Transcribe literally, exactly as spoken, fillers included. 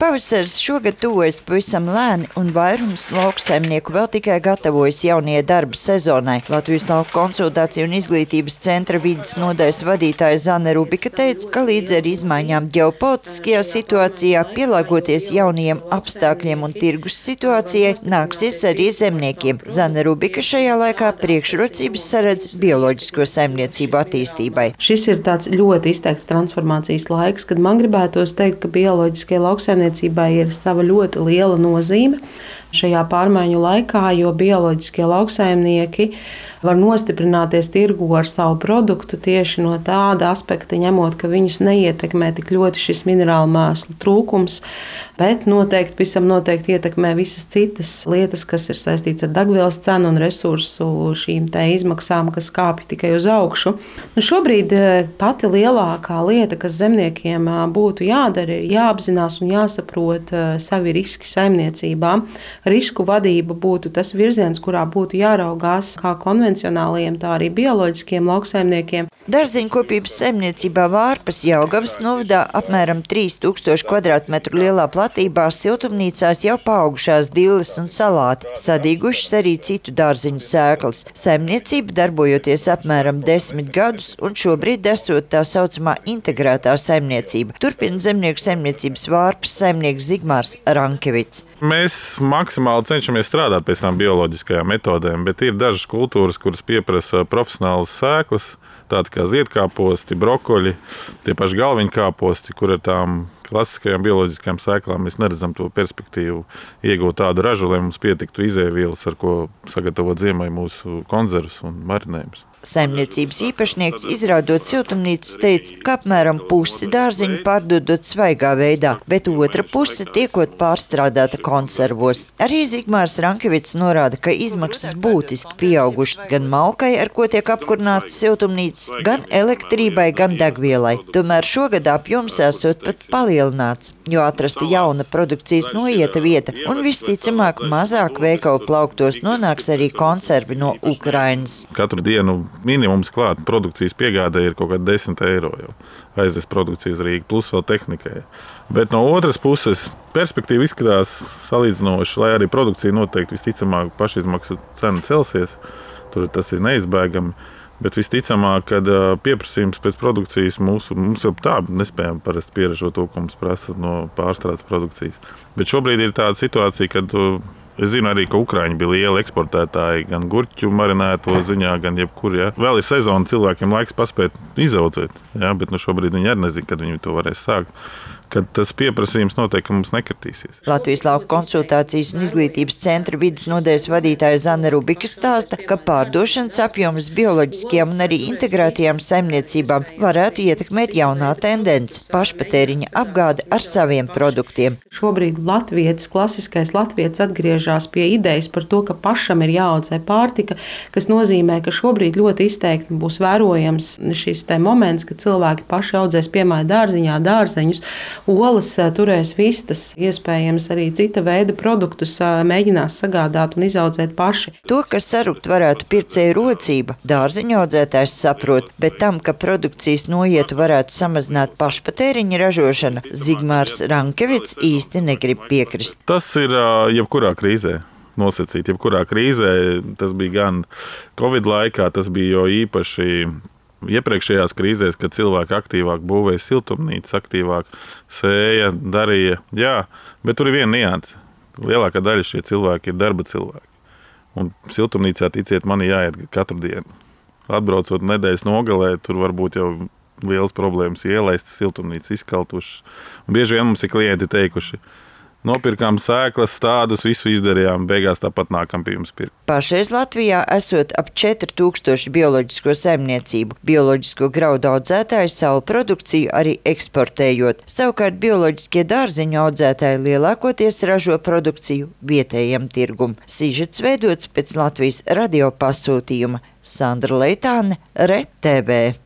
Pavasaris šogad tuvojas pavisam lēni, un vairums lauksaimnieku vēl tikai gatavojas jaunajai darba sezonai. Latvijas lauku konsultāciju un izglītības centra vides nodaļas vadītāja Zane Rubika teica, ka līdz ar izmaiņām ģeopolitiskajā situācijā pielāgoties jaunajiem apstākļiem un tirgus situācijai nāksies arī zemniekiem. Zane Rubika šajā laikā priekšrocības saredz bioloģisko saimniecību attīstībai. Šis ir tāds ļoti izteikts transformācijas laiks, kad man gribētos teikt, ka bioloģiskie lauksaimniecībai ir sava ļoti liela nozīme šajā pārmaiņu laikā, jo bioloģiskie lauksaimnieki var nostiprināties tirgu ar savu produktu tieši no tāda aspekta, ņemot, ka viņus neietekmē tik ļoti šis minerālu mēslu trūkums, bet noteikti, visam noteikti ietekmē visas citas lietas, kas ir saistīts ar degvielas cenu un resursu šīm te izmaksām, kas kāpj tikai uz augšu. Nu, šobrīd pati lielākā lieta, kas zemniekiem būtu jādara, ir jāapzinās un jāsaprot savi riski saimniecībā. Risku vadība būtu tas virziens, kurā būtu jāraugās kā konvencionālajiem, tā arī bioloģiskiem lauksaimniekiem. Dārziņkopības saimniecībā Vārpas Jelgavas novadā apmēram trīs tūkstoši kvadrātmetru lielā platībā siltumnīcās jau paaugušās dilles un salāti, sadīgušas arī citu dārziņu sēklas. Saimniecība darbojoties apmēram desmit gadus un šobrīd esot tā saucamā integrētā saimniecība. Turpina zemnieku saimniecības Vārpas saimnieks Zigmārs Rankevits. Mēs maksimāli cenšamies strādāt pēc tām bioloģiskajām metodēm, bet ir dažas kultūras, kuras pieprasa profesionālas sēklas, tādas kā ziedkāposti, brokoļi, tie paši galviņkāposti, kur ar tām klasiskajām bioloģiskajām sēklām mēs neredzam to perspektīvu iegūt tādu ražu, lai mums pietiktu izēvielas, ar ko sagatavot ziemai mūsu konzervus un marinējumus. Saimniecības īpašnieks, izrādot siltumnīcas, teica, ka apmēram pusi dārziņu pārdodot svaigā veidā, bet otra puse tiekot pārstrādāta konservos. Arī Zigmārs Rankevits norāda, ka izmaksas būtiski pieaugušas gan malkai, ar ko tiek apkurinātas siltumnīcas, gan elektrībai, gan degvielai. Tomēr šogad apjoms esot pat palielināts, jo atrasta jauna produkcijas noieta vieta un visticamāk mazāk veikalu plauktos nonāks arī konservi no Ukrainas. Katru dienu minimums klāt produkcijas piegādē ir kaut kādi desmit eiro jau. Aizvest produkcijas Rīga plus vēl tehnikai. Bet no otras puses perspektīva izskatās salīdzinoši, lai arī produkcija noteikti visticamāk pašizmaksu cena celsies. Tur tas ir neizbēgami. Bet visticamāk, kad pieprasījums pēc produkcijas mūsu, mums jau tā nespējam parasti pieražot to, ko mums prasa no pārstrādes produkcijas. Bet šobrīd ir tāda situācija, kad es zinu arī, ka Ukraiņi bija lieli eksportētāji gan gurķu marinēto ziņā, gan jebkur. Ja. Vēl ir sezona, cilvēkiem laiks paspēt izaudzēt, ja, bet nu šobrīd viņi arī nezina, kad viņi to varēs sākt. Kad tas pieprasījums noteikti mums nekritīsies. Latvijas lauku konsultācijas un izglītības centra vides nodaļas vadītāja Zane Rubika stāsta, ka pārdošanas apjoms bioloģiskajām un arī integrētajām saimniecībām varētu ietekmēt jaunā tendence – pašpatēriņa apgāde ar saviem produktiem. Šobrīd latvietis, klasiskais latvietis atgriežas pie idejas par to, ka pašam ir jāaudzē pārtika, kas nozīmē, ka šobrīd ļoti izteikti būs vērojams šis te moments, kad cilvēki paši audzēs piemēram dārziņā dārzeņus, olas, turēs vistas, iespējams arī cita veida produktus mēģinās sagādāt un izaudzēt paši. To, kas sarukt varētu pircēju rocība, dārziņu audzētājs saprot, bet tam, ka produkcijas noietu varētu samazināt pašpatēriņa ražošana, Zigmārs Rankevits īsti negrib piekrist. Tas ir jebkurā krīzē nosacīt. Jebkurā krīzē tas bija gan Covid laikā, tas bija jo īpaši iepriekšējās krīzēs, kad cilvēki aktīvāk būvēja siltumnīcas, aktīvāk sēja, darīja. Jā, bet tur ir viena nianse. Lielākā daļa šie cilvēki ir darba cilvēki. Un siltumnīcā, ticiet, man jāiet katru dienu. Atbraucot nedēļas nogalē, tur var būt jau liels problēmas ielaistas, siltumnīcas izkaltušas. Un bieži vien mums ir klienti teikuši, nopirkām sēklas, tādus, visu izdarījām, beigās tāpat nākam pie jums pirkt. Pašreiz Latvijā esot ap četri tūkstoši bioloģisko saimniecību. Bioloģisko graudu audzētāji savu produkciju arī eksportējot. Savukārt bioloģiskie dārziņu audzētāji lielākoties ražo produkciju vietējiem tirgum. Sižets veidots pēc Latvijas radio pasūtījuma. Sandra Leitāne, R E T V.